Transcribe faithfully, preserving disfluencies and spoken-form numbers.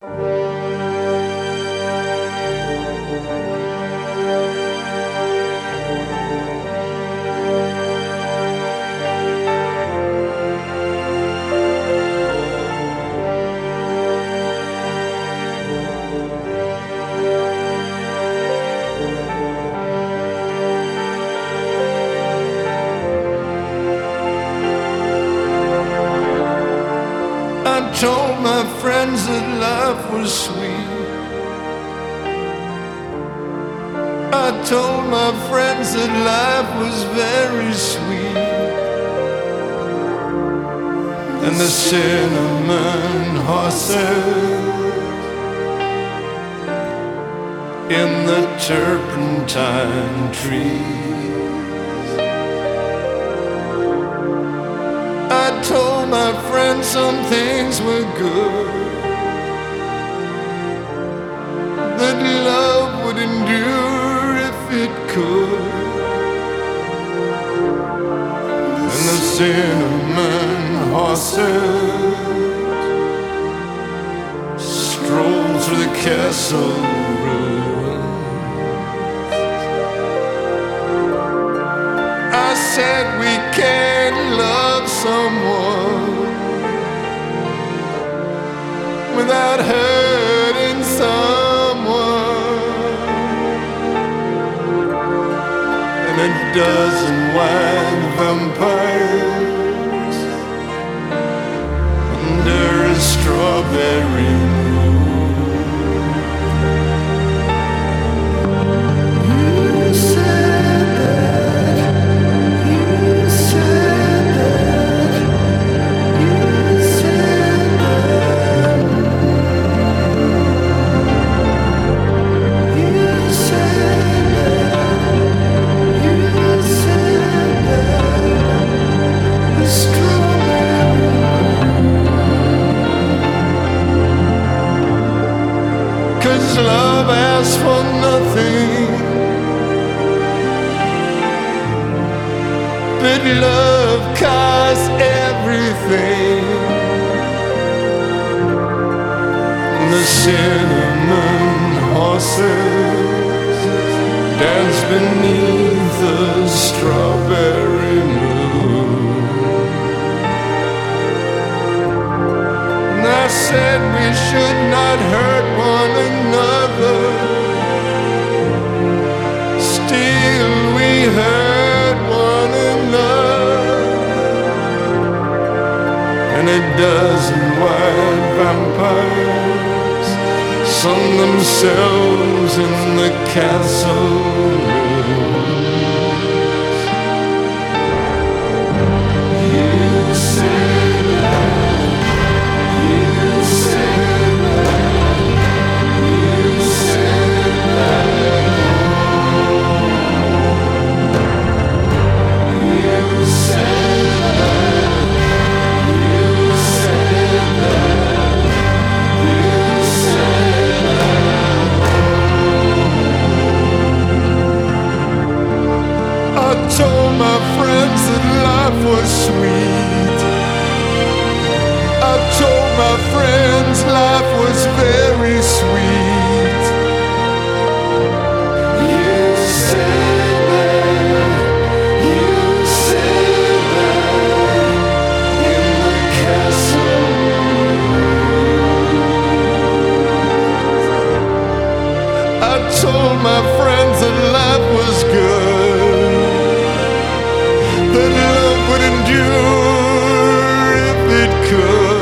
I told my friends that life was sweet. I told my friends that life was very sweet. And the cinnamon horses in the turpentine trees. I told my friends some things were good, that love would endure if it could. And the cinnamon horses strolled through the castle ruins. I said we can't love someone without hurting someone. And a dozen white vampires under a strawberry moon. You said that, you said that, you said that, you said that, you said that, the strawberry. 'Cause love asks for nothing, but love costs everything. The cinnamon horses dance beneath the strawberry moon. And I said we should not hurt one another. Still we hurt one another. And a dozen white vampires sung themselves in the castle ruins. You said that, you said that, you said that, you said that, you said that, you said that. I told my friends that life was sweet. I told my friends life was very sweet. You said that, you said that, in the castle. I told my friends that life was good, that love would endure if it could.